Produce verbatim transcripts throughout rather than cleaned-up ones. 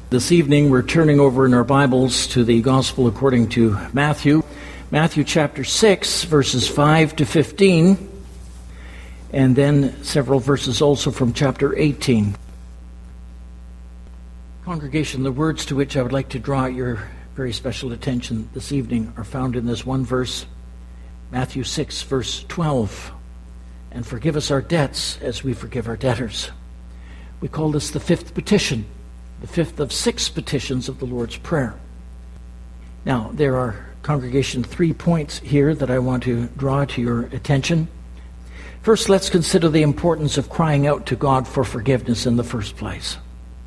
This evening we're turning over in our Bibles to the Gospel according to Matthew. Matthew chapter six, verses five to fifteen, and then several verses also from chapter eighteen. Congregation, the words to which I would like to draw your very special attention this evening are found in this one verse, Matthew six, verse twelve. And forgive us our debts as we forgive our debtors. We call this the fifth petition, the fifth of six petitions of the Lord's Prayer. Now, there are, congregation, three points here that I want to draw to your attention. First, let's consider the importance of crying out to God for forgiveness in the first place.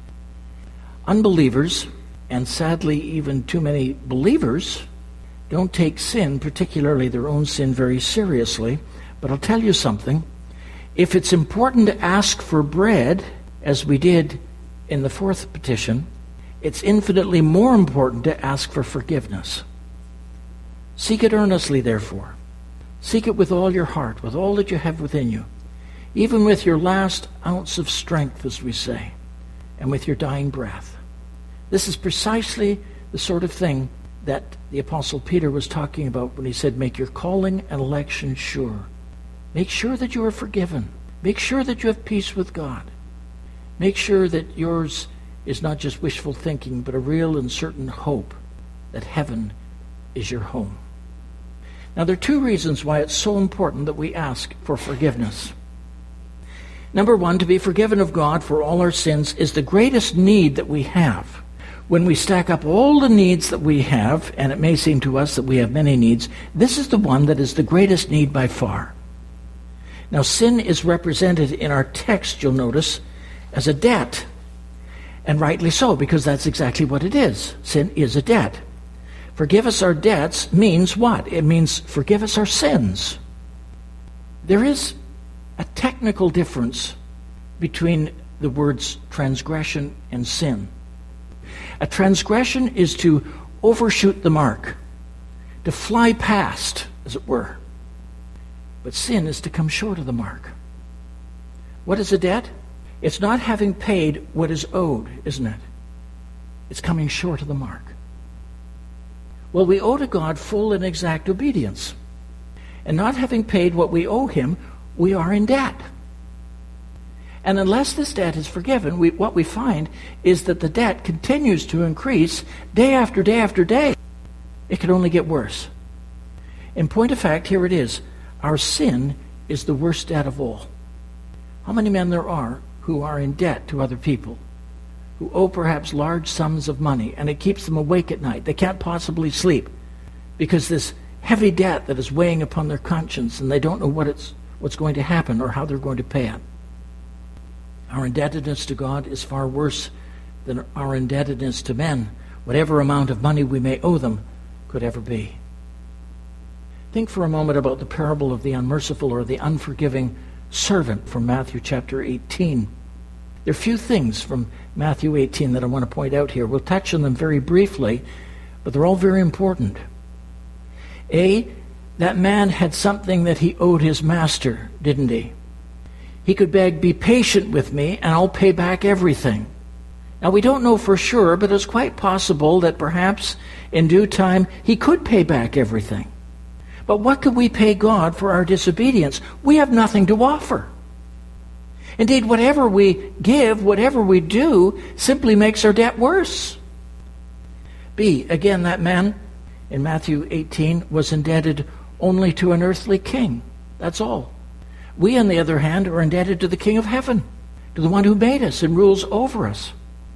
Unbelievers, and sadly even too many believers, don't take sin, particularly their own sin, very seriously. But I'll tell you something. If it's important to ask for bread, as we did in the fourth petition, it's infinitely more important to ask for forgiveness. Seek it earnestly, therefore. Seek it with all your heart, with all that you have within you, even with your last ounce of strength, as we say, and with your dying breath. This is precisely the sort of thing that the Apostle Peter was talking about when he said, make your calling and election sure. Make sure that you are forgiven. Make sure that you have peace with God. Make sure that yours is not just wishful thinking, but a real and certain hope that heaven is your home. Now, there are two reasons why it's so important that we ask for forgiveness. Number one, to be forgiven of God for all our sins is the greatest need that we have. When we stack up all the needs that we have, and it may seem to us that we have many needs, this is the one that is the greatest need by far. Now, sin is represented in our text, you'll notice, as a debt. And rightly so, because that's exactly what it is. Sin is a debt. Forgive us our debts means what? It means forgive us our sins. There is a technical difference between the words transgression and sin. A transgression is to overshoot the mark, to fly past, as it were. But sin is to come short of the mark. What is a debt? It's not having paid what is owed, isn't it? It's coming short of the mark. Well, we owe to God full and exact obedience. And not having paid what we owe him, we are in debt. And unless this debt is forgiven, we, what we find is that the debt continues to increase day after day after day. It can only get worse. In point of fact, here it is. Our sin is the worst debt of all. How many men there are who are in debt to other people, who owe perhaps large sums of money, and it keeps them awake at night. They can't possibly sleep because this heavy debt that is weighing upon their conscience, and they don't know what it's, what's going to happen or how they're going to pay it. Our indebtedness to God is far worse than our indebtedness to men, whatever amount of money we may owe them could ever be. Think for a moment about the parable of the unmerciful or the unforgiving servant from Matthew chapter eighteen. There are few things from Matthew eighteen that I want to point out here. We'll touch on them very briefly, but they're all very important. A, that man had something that he owed his master, didn't he? He could beg, be patient with me, and I'll pay back everything. Now, we don't know for sure, but it's quite possible that perhaps in due time he could pay back everything. But what could we pay God for our disobedience? We have nothing to offer. Indeed, whatever we give, whatever we do, simply makes our debt worse. B, again, that man in Matthew eighteen was indebted only to an earthly king. That's all. We, on the other hand, are indebted to the King of Heaven, to the one who made us and rules over us.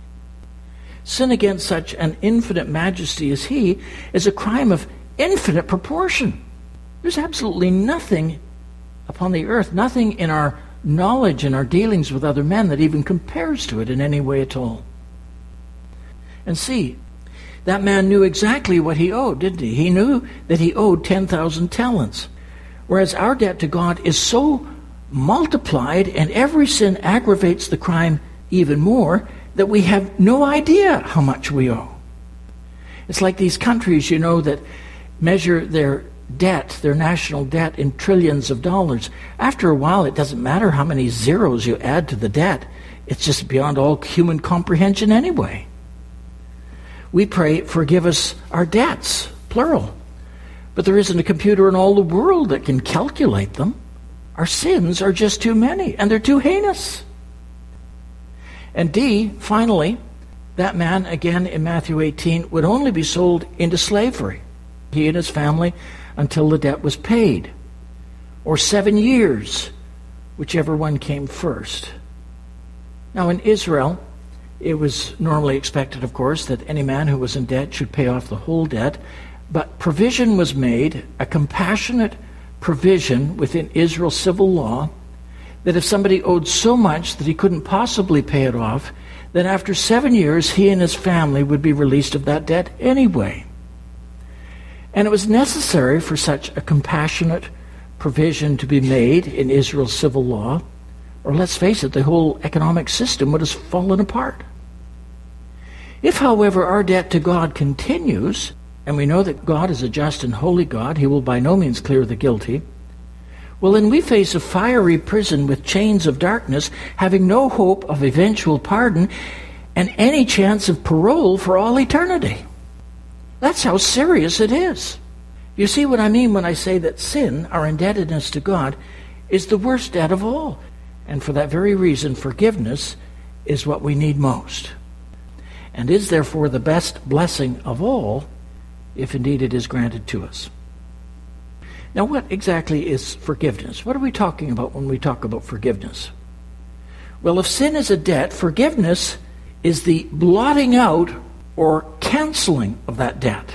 Sin against such an infinite majesty as he is a crime of infinite proportion. There's absolutely nothing upon the earth, nothing in our knowledge and our dealings with other men that even compares to it in any way at all. And see, that man knew exactly what he owed, didn't he? He knew that he owed ten thousand talents. Whereas our debt to God is so multiplied, and every sin aggravates the crime even more, that we have no idea how much we owe. It's like these countries, you know, that measure their debt, their national debt, in trillions of dollars. After a while, it doesn't matter how many zeros you add to the debt. It's just beyond all human comprehension anyway. we pray, forgive us our debts, plural. But there isn't a computer in all the world that can calculate them. Our sins are just too many, and they're too heinous. And D, finally, that man, again in Matthew eighteen, would only be sold into slavery, he and his family, until the debt was paid. Or seven years, whichever one came first. Now in Israel, it was normally expected, of course, that any man who was in debt should pay off the whole debt, but provision was made, a compassionate provision within Israel's civil law, that if somebody owed so much that he couldn't possibly pay it off, then after seven years he and his family would be released of that debt anyway. And it was necessary for such a compassionate provision to be made in Israel's civil law, or let's face it, the whole economic system would have fallen apart. If, however, our debt to God continues, and we know that God is a just and holy God, he will by no means clear the guilty, well, then we face a fiery prison with chains of darkness, having no hope of eventual pardon and any chance of parole for all eternity. That's how serious it is. You see what I mean when I say that sin, our indebtedness to God, is the worst debt of all. And for that very reason, forgiveness is what we need most, and is therefore the best blessing of all, if indeed it is granted to us. Now, what exactly is forgiveness? What are we talking about when we talk about forgiveness? Well, if sin is a debt, forgiveness is the blotting out or canceling of that debt.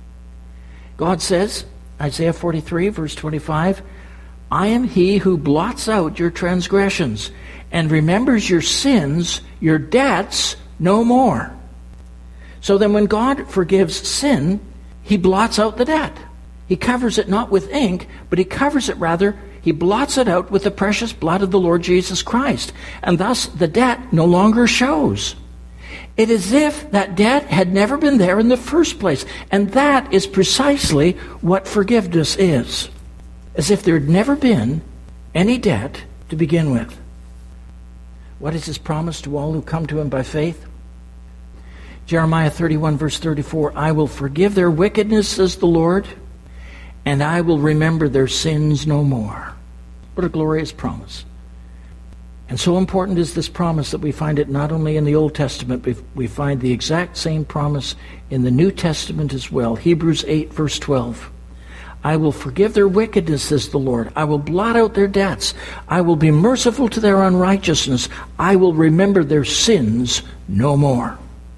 God says, Isaiah forty-three, verse twenty-five, I am he who blots out your transgressions and remembers your sins, your debts, no more. So then when God forgives sin, he blots out the debt. He covers it not with ink, but he covers it rather, he blots it out with the precious blood of the Lord Jesus Christ. And thus the debt no longer shows. It is as if that debt had never been there in the first place. And that is precisely what forgiveness is. As if there had never been any debt to begin with. What is his promise to all who come to him by faith? Jeremiah thirty-one, verse thirty-four, I will forgive their wickedness, says the Lord, and I will remember their sins no more. What a glorious promise. And so important is this promise that we find it not only in the Old Testament, but we find the exact same promise in the New Testament as well. Hebrews eight, verse twelve. I will forgive their wickedness, says the Lord. I will blot out their debts. I will be merciful to their unrighteousness. I will remember their sins no more.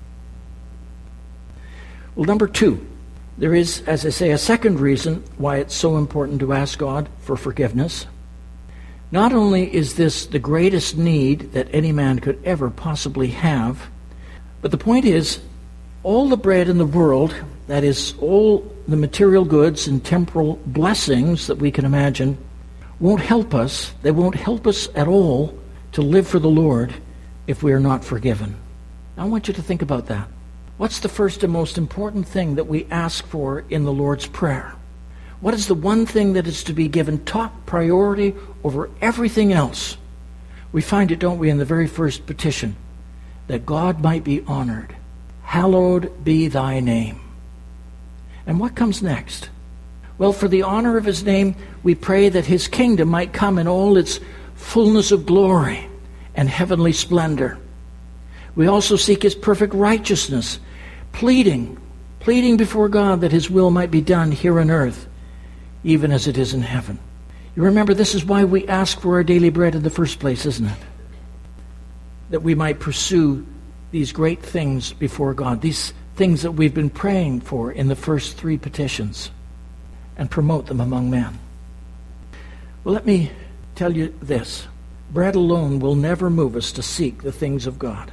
Well, number two, there is, as I say, a second reason why it's so important to ask God for forgiveness. Not only is this the greatest need that any man could ever possibly have, but the point is, all the bread in the world, that is, all the material goods and temporal blessings that we can imagine, won't help us. They won't help us at all to live for the Lord if we are not forgiven. I want you to think about that. What's the first and most important thing that we ask for in the Lord's Prayer? What is the one thing that is to be given top priority over everything else? We find it, don't we, in the very first petition, that God might be honored. Hallowed be thy name. And what comes next? Well, for the honor of his name, we pray that his kingdom might come in all its fullness of glory and heavenly splendor. We also seek his perfect righteousness, pleading, pleading before God that his will might be done here on earth, even as it is in heaven. You remember, this is why we ask for our daily bread in the first place, isn't it? That we might pursue these great things before God, these things that we've been praying for in the first three petitions, and promote them among men. Well, let me tell you this. Bread alone will never move us to seek the things of God.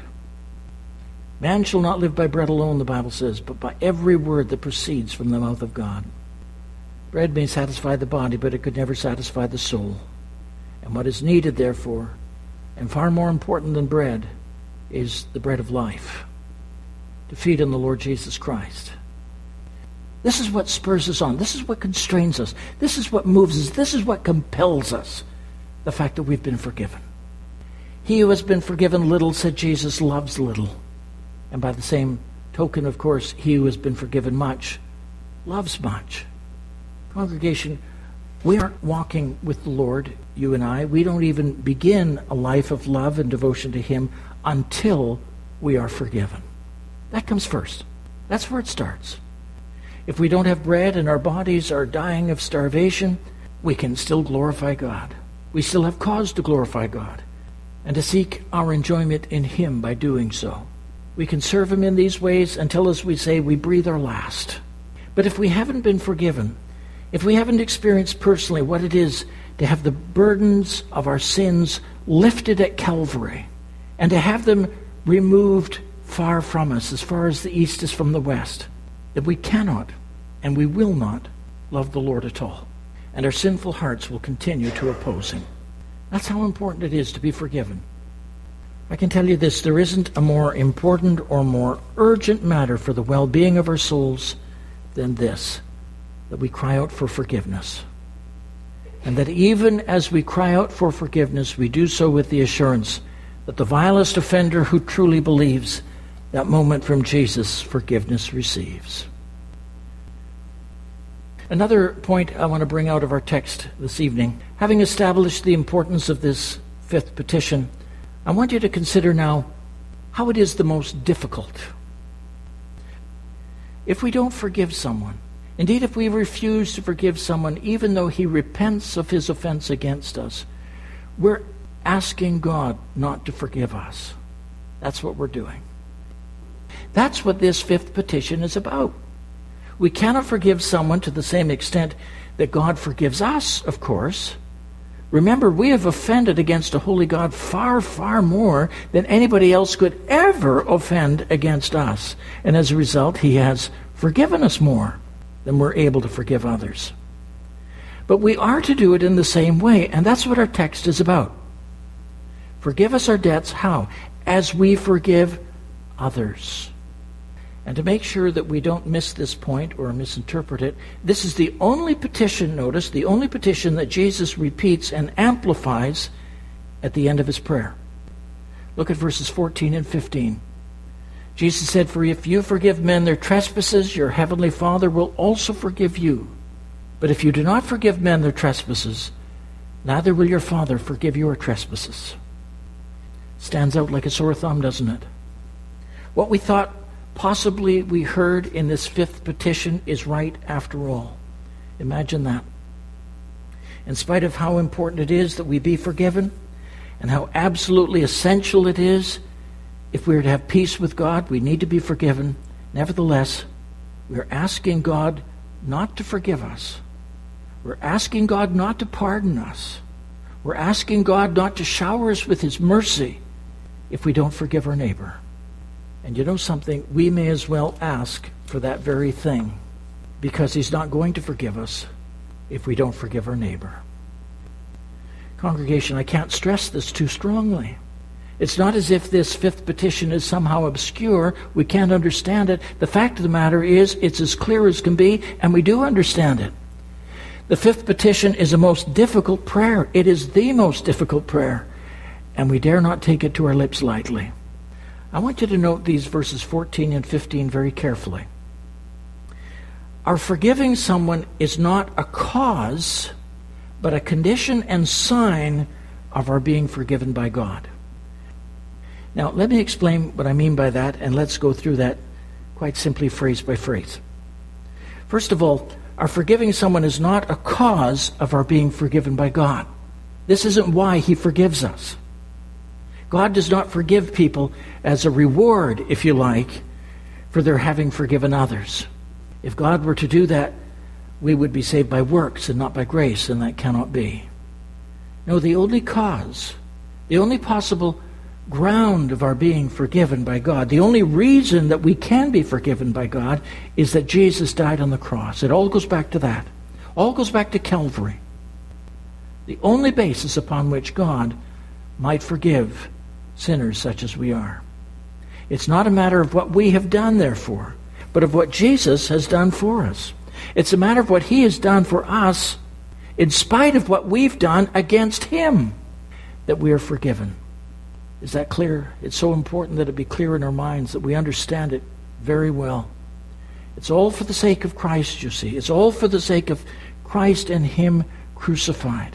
Man shall not live by bread alone, the Bible says, but by every word that proceeds from the mouth of God. Bread may satisfy the body, but it could never satisfy the soul. And what is needed, therefore, and far more important than bread, is the bread of life, to feed on the Lord Jesus Christ. This is what spurs us on. This is what constrains us. This is what moves us. This is what compels us, the fact that we've been forgiven. He who has been forgiven little, said Jesus, loves little. And by the same Token, of course, he who has been forgiven much loves much. Congregation, we aren't walking with the Lord, you and I. We don't even begin a life of love and devotion to him until we are forgiven. That comes first. That's where it starts. If we don't have bread and our bodies are dying of starvation, we can still glorify God. We still have cause to glorify God and to seek our enjoyment in him by doing so. We can serve him in these ways until, as we say, we breathe our last. But if we haven't been forgiven, if we haven't experienced personally what it is to have the burdens of our sins lifted at Calvary and to have them removed far from us, as far as the east is from the west, that we cannot and we will not love the Lord at all. And our sinful hearts will continue to oppose him. That's how important it is to be forgiven. I can tell you this, there isn't a more important or more urgent matter for the well-being of our souls than this, that we cry out for forgiveness. And that even as we cry out for forgiveness, we do so with the assurance that the vilest offender who truly believes, that moment from Jesus, forgiveness receives. Another point I want to bring out of our text this evening, having established the importance of this fifth petition, I want you to consider now how it is the most difficult. If we don't forgive someone, indeed if we refuse to forgive someone even though he repents of his offense against us, we're asking God not to forgive us. That's what we're doing. That's what this fifth petition is about. We cannot forgive someone to the same extent that God forgives us, of course. Remember, we have offended against a holy God far, far more than anybody else could ever offend against us. And as a result, he has forgiven us more than we're able to forgive others. But we are to do it in the same way, and that's what our text is about. Forgive us our debts, how? As we forgive others. And to make sure that we don't miss this point or misinterpret it, this is the only petition, notice, the only petition that Jesus repeats and amplifies at the end of his prayer. Look at verses fourteen and fifteen. Jesus said, "For if you forgive men their trespasses, your heavenly Father will also forgive you. But if you do not forgive men their trespasses, neither will your Father forgive your trespasses." Stands out like a sore thumb, doesn't it? What we thought possibly we heard in this fifth petition is right after all. Imagine that. In spite of how important it is that we be forgiven, and how absolutely essential it is, if we are to have peace with God, we need to be forgiven. Nevertheless, we are asking God not to forgive us. We're asking God not to pardon us. We're asking God not to shower us with his mercy if we don't forgive our neighbor. And you know something? We may as well ask for that very thing, because he's not going to forgive us if we don't forgive our neighbor. Congregation, I can't stress this too strongly. It's not as if this fifth petition is somehow obscure. We can't understand it. The fact of the matter is, it's as clear as can be, and we do understand it. The fifth petition is a most difficult prayer. It is the most difficult prayer, and we dare not take it to our lips lightly. I want you to note these verses fourteen and fifteen very carefully. Our forgiving someone is not a cause, but a condition and sign of our being forgiven by God. Now, let me explain what I mean by that, and let's go through that quite simply phrase by phrase. First of all, our forgiving someone is not a cause of our being forgiven by God. This isn't why he forgives us. God does not forgive people as a reward, if you like, for their having forgiven others. If God were to do that, we would be saved by works and not by grace, and that cannot be. No, the only cause, the only possible ground of our being forgiven by God, the only reason that we can be forgiven by God is that Jesus died on the cross. It all goes back to that. All goes back to Calvary. The only basis upon which God might forgive sinners such as we are. It's not a matter of what we have done, therefore, but of what Jesus has done for us. It's a matter of what he has done for us in spite of what we've done against him, that we are forgiven. Is that clear? It's so important that it be clear in our minds, that we understand it very well. It's all for the sake of Christ, you see. It's all for the sake of Christ and Him crucified.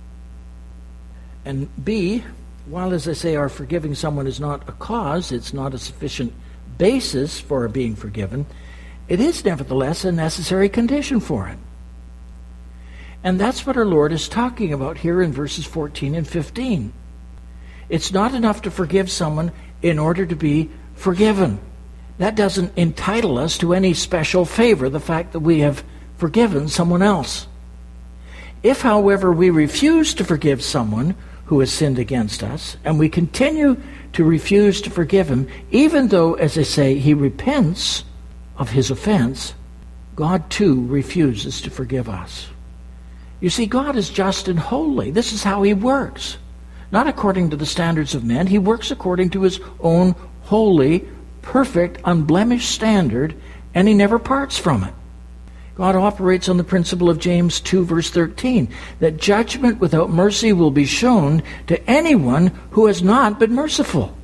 And B, while, as I say, our forgiving someone is not a cause, it's not a sufficient basis for our being forgiven, it is nevertheless a necessary condition for it. And that's what our Lord is talking about here in verses fourteen and fifteen. It's not enough to forgive someone in order to be forgiven. That doesn't entitle us to any special favor, the fact that we have forgiven someone else. If, however, we refuse to forgive someone who has sinned against us, and we continue to refuse to forgive him, even though, as I say, he repents of his offense, God too refuses to forgive us. You see, God is just and holy. This is how He works. Not according to the standards of men. He works according to His own holy, perfect, unblemished standard, and He never parts from it. God operates on the principle of James two, verse thirteen, that judgment without mercy will be shown to anyone who has not been merciful.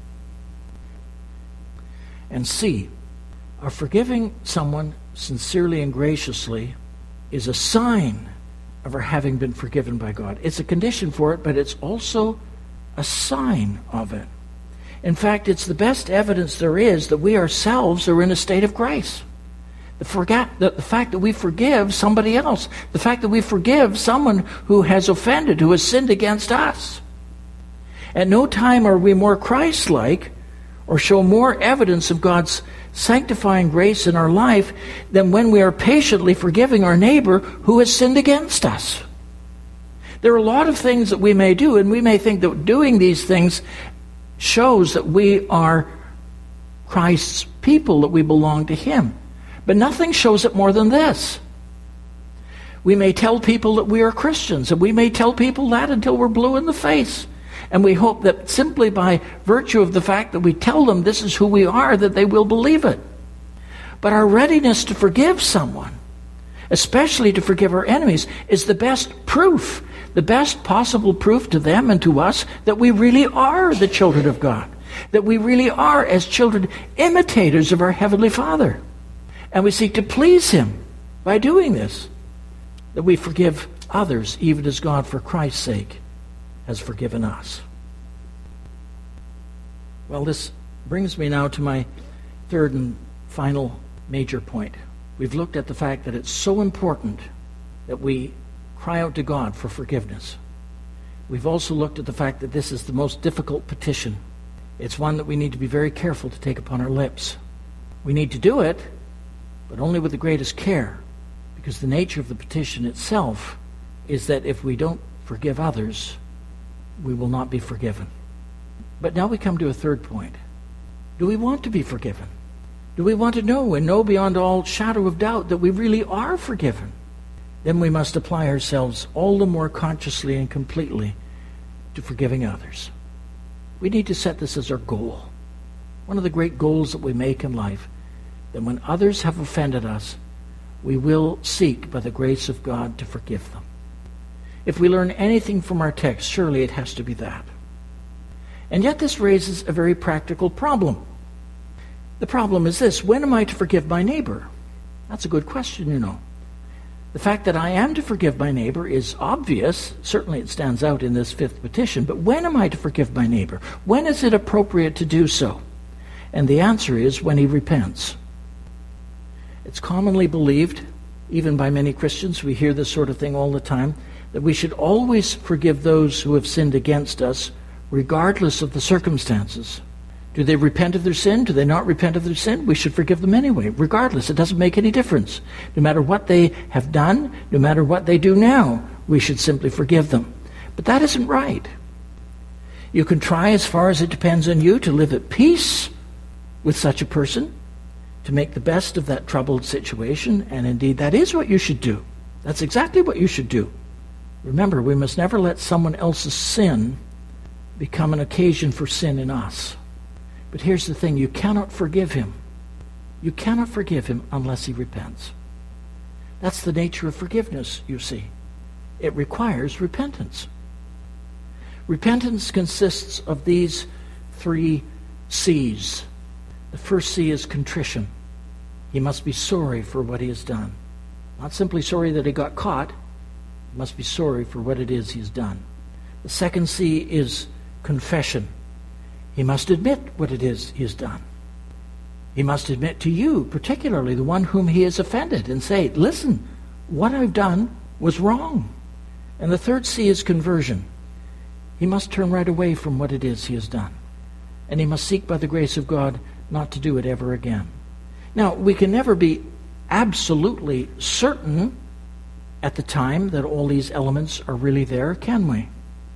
And C, our forgiving someone sincerely and graciously is a sign of our having been forgiven by God. It's a condition for it, but it's also a sign of it. In fact, it's the best evidence there is that we ourselves are in a state of grace. The, forget, the, the fact that we forgive somebody else, the fact that we forgive someone who has offended, who has sinned against us. At no time are we more Christ-like or show more evidence of God's sanctifying grace in our life than when we are patiently forgiving our neighbor who has sinned against us. There are a lot of things that we may do, and we may think that doing these things shows that we are Christ's people, that we belong to Him. But nothing shows it more than this. We may tell people that we are Christians, and we may tell people that until we're blue in the face. And we hope that simply by virtue of the fact that we tell them this is who we are, that they will believe it. But our readiness to forgive someone, especially to forgive our enemies, is the best proof, the best possible proof to them and to us that we really are the children of God, that we really are, as children, imitators of our Heavenly Father. And we seek to please Him by doing this, that we forgive others even as God, for Christ's sake, has forgiven us. Well, this brings me now to my third and final major point. We've looked at the fact that it's so important that we cry out to God for forgiveness. We've also looked at the fact that this is the most difficult petition. It's one that we need to be very careful to take upon our lips. We need to do it, but only with the greatest care, because the nature of the petition itself is that if we don't forgive others, we will not be forgiven. But now we come to a third point. Do we want to be forgiven? Do we want to know and know beyond all shadow of doubt that we really are forgiven? Then we must apply ourselves all the more consciously and completely to forgiving others. We need to set this as our goal. One of the great goals that we make in life, that when others have offended us, we will seek by the grace of God to forgive them. If we learn anything from our text, surely it has to be that. And yet this raises a very practical problem. The problem is this: when am I to forgive my neighbor? That's a good question, you know. The fact that I am to forgive my neighbor is obvious. Certainly it stands out in this fifth petition. But when am I to forgive my neighbor? When is it appropriate to do so? And the answer is when he repents. It's commonly believed, even by many Christians, we hear this sort of thing all the time, that we should always forgive those who have sinned against us, regardless of the circumstances. Do they repent of their sin? Do they not repent of their sin? We should forgive them anyway, regardless. It doesn't make any difference. No matter what they have done, no matter what they do now, we should simply forgive them. But that isn't right. You can try, as far as it depends on you, to live at peace with such a person, to make the best of that troubled situation, and indeed that is what you should do. That's exactly what you should do. Remember, we must never let someone else's sin become an occasion for sin in us. But here's the thing: you cannot forgive him. You cannot forgive him unless he repents. That's the nature of forgiveness, you see. It requires repentance. Repentance consists of these three C's. The first C is contrition. He must be sorry for what he has done. Not simply sorry that he got caught. He must be sorry for what it is he's done. The second C is confession. He must admit what it is he has done. He must admit to you, particularly the one whom he has offended, and say, listen, what I've done was wrong. And the third C is conversion. He must turn right away from what it is he has done. And he must seek by the grace of God not to do it ever again. Now, we can never be absolutely certain at the time that all these elements are really there, can we?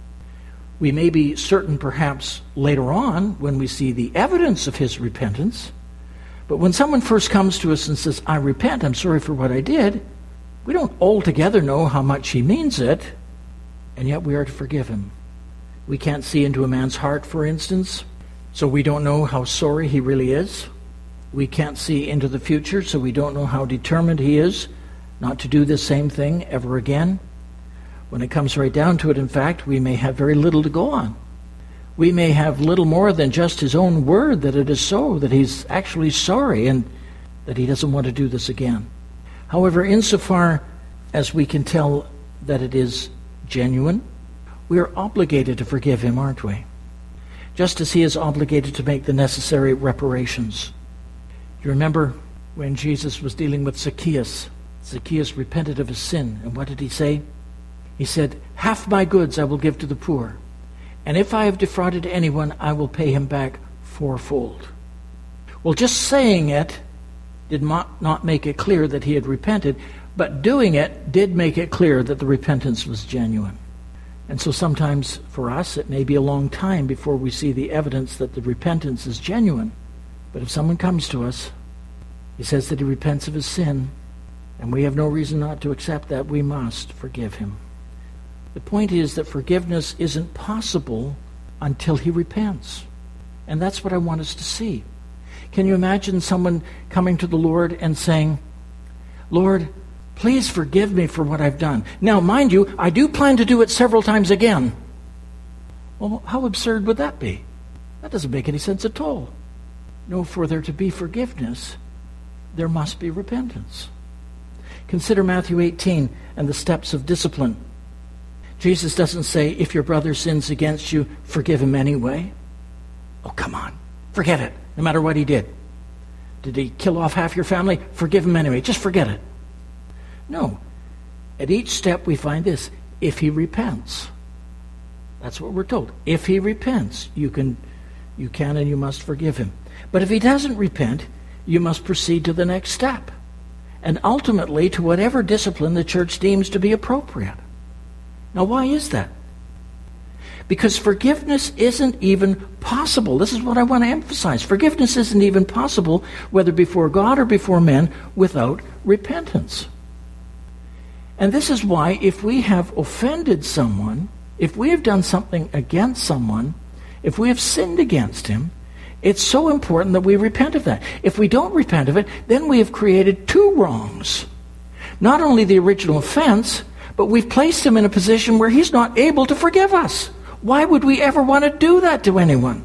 We may be certain perhaps later on when we see the evidence of his repentance. But when someone first comes to us and says, I repent, I'm sorry for what I did, we don't altogether know how much he means it, and yet we are to forgive him. We can't see into a man's heart, for instance, so we don't know how sorry he really is. We can't see into the future, so we don't know how determined he is not to do this same thing ever again. When it comes right down to it, in fact, we may have very little to go on. We may have little more than just his own word that it is so, that he's actually sorry and that he doesn't want to do this again. However, insofar as we can tell that it is genuine, we are obligated to forgive him, aren't we? Just as he is obligated to make the necessary reparations. You remember when Jesus was dealing with Zacchaeus? Zacchaeus repented of his sin, and what did he say? He said, half my goods I will give to the poor, and if I have defrauded anyone, I will pay him back fourfold. Well, just saying it did not, not make it clear that he had repented, but doing it did make it clear that the repentance was genuine. And so sometimes for us it may be a long time before we see the evidence that the repentance is genuine. But if someone comes to us, he says that he repents of his sin, and we have no reason not to accept that, we must forgive him. The point is that forgiveness isn't possible until he repents. And that's what I want us to see. Can you imagine someone coming to the Lord and saying, Lord, please forgive me for what I've done. Now, mind you, I do plan to do it several times again. Well, how absurd would that be? That doesn't make any sense at all. No, for there to be forgiveness, there must be repentance. Consider Matthew eighteen and the steps of discipline. Jesus doesn't say, if your brother sins against you, forgive him anyway. Oh, come on. Forget it, no matter what he did. Did he kill off half your family? Forgive him anyway. Just forget it. No. At each step we find this, if he repents. That's what we're told. If he repents, you can, you can and you must forgive him. But if he doesn't repent, you must proceed to the next step, and ultimately to whatever discipline the church deems to be appropriate. Now, why is that? Because forgiveness isn't even possible. This is what I want to emphasize. Forgiveness isn't even possible, whether before God or before men, without repentance. And this is why if we have offended someone, if we have done something against someone, if we have sinned against him, it's so important that we repent of that. If we don't repent of it, then we have created two wrongs. Not only the original offense, but we've placed him in a position where he's not able to forgive us. Why would we ever want to do that to anyone?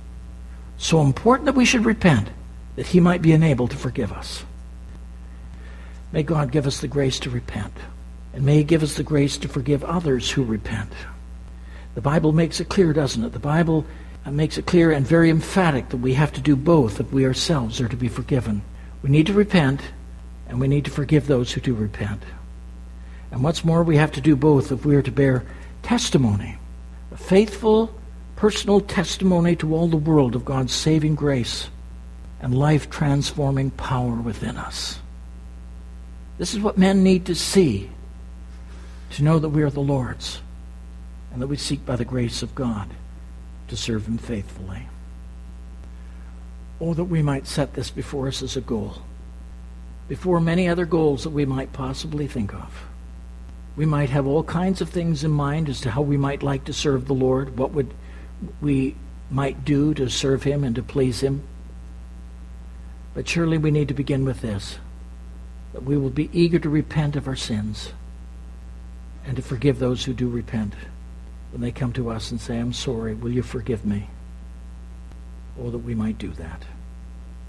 So important that we should repent, that he might be enabled to forgive us. May God give us the grace to repent, and may he give us the grace to forgive others who repent. The Bible makes it clear, doesn't it? The Bible makes it clear and very emphatic that we have to do both if we ourselves are to be forgiven. We need to repent, and we need to forgive those who do repent. And what's more, we have to do both if we are to bear testimony, a faithful, personal testimony to all the world of God's saving grace and life-transforming power within us. This is what men need to see, to know that we are the Lord's, and that we seek by the grace of God to serve him faithfully. Oh, that we might set this before us as a goal, before many other goals that we might possibly think of. We might have all kinds of things in mind as to how we might like to serve the Lord, what would we might do to serve him and to please him. But surely we need to begin with this, that we will be eager to repent of our sins and to forgive those who do repent. When they come to us and say, I'm sorry, will you forgive me? Oh, that we might do that.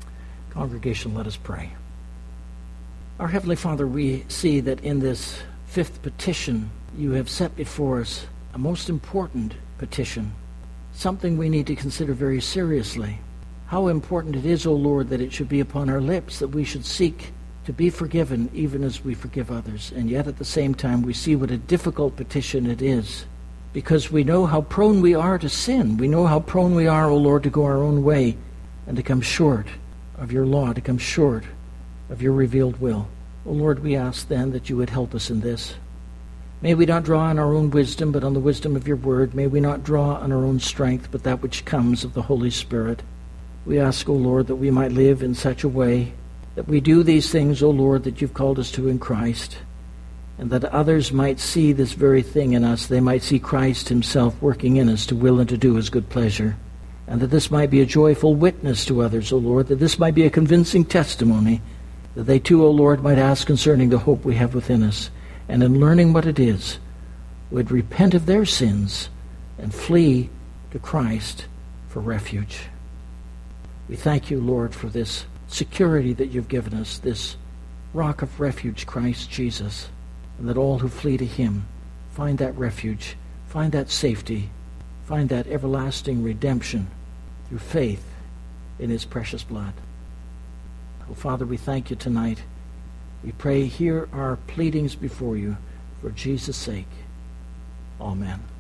Congregation, let us pray. Our Heavenly Father, we see that in this fifth petition you have set before us a most important petition, something we need to consider very seriously. How important it is, O Lord, that it should be upon our lips, that we should seek to be forgiven even as we forgive others. And yet at the same time we see what a difficult petition it is, because we know how prone we are to sin. We know how prone we are, O Lord, to go our own way and to come short of your law, to come short of your revealed will. O Lord, we ask then that you would help us in this. May we not draw on our own wisdom, but on the wisdom of your word. May we not draw on our own strength, but that which comes of the Holy Spirit. We ask, O Lord, that we might live in such a way that we do these things, O Lord, that you've called us to in Christ, and that others might see this very thing in us. They might see Christ himself working in us to will and to do his good pleasure, and that this might be a joyful witness to others, O Lord, that this might be a convincing testimony, that they too, O Lord, might ask concerning the hope we have within us, and in learning what it is, would repent of their sins and flee to Christ for refuge. We thank you, Lord, for this security that you've given us, this rock of refuge, Christ Jesus, and that all who flee to him find that refuge, find that safety, find that everlasting redemption through faith in his precious blood. Oh, Father, we thank you tonight. We pray, hear our pleadings before you for Jesus' sake. Amen.